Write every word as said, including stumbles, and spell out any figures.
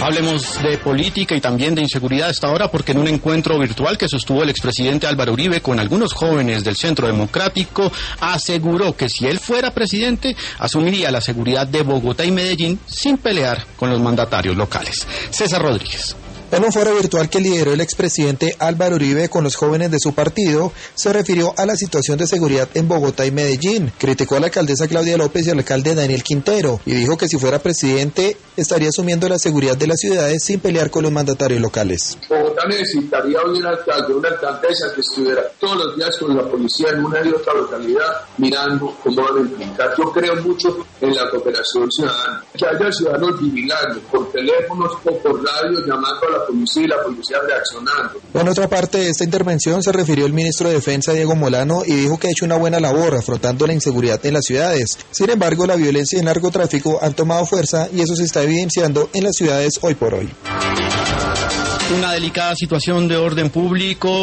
Hablemos de política y también de inseguridad a esta hora, porque en un encuentro virtual que sostuvo el expresidente Álvaro Uribe con algunos jóvenes del Centro Democrático, aseguró que si él fuera presidente, asumiría la seguridad de Bogotá y Medellín sin pelear con los mandatarios locales. César Rodríguez. En un foro virtual que lideró el expresidente Álvaro Uribe con los jóvenes de su partido, se refirió a la situación de seguridad en Bogotá y Medellín. Criticó a la alcaldesa Claudia López y al alcalde Daniel Quintero y dijo que si fuera presidente estaría asumiendo la seguridad de las ciudades sin pelear con los mandatarios locales. Bogotá necesitaría hoy un alcalde, una alcaldesa que estuviera todos los días con la policía en una y otra localidad mirando cómo van a implicar. Yo creo mucho en la cooperación ciudadana, que haya ciudadanos vigilando por teléfonos o por radio llamando a la policía y la policía reaccionando. En otra parte de esta intervención se refirió el ministro de Defensa Diego Molano y dijo que ha hecho una buena labor afrontando la inseguridad en las ciudades. Sin embargo, la violencia y el narcotráfico han tomado fuerza y eso se está evidenciando en las ciudades hoy por hoy. Una delicada situación de orden público